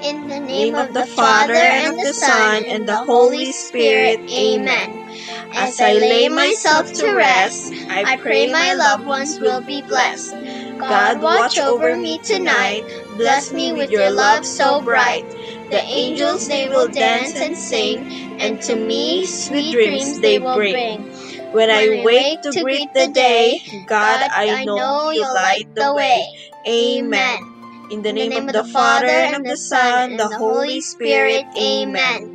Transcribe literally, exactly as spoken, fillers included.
In the name of the Father, and of the Son, and the Holy Spirit. Amen. As I lay myself to rest, I pray my loved ones will be blessed. God, watch over me tonight. Bless me with your love so bright. The angels, they will dance and sing, and to me sweet dreams they will bring. When I wake to greet the day, God, I know you'll light the way. Amen. In the name of the Father, and of the Son, and the Holy Spirit. Amen.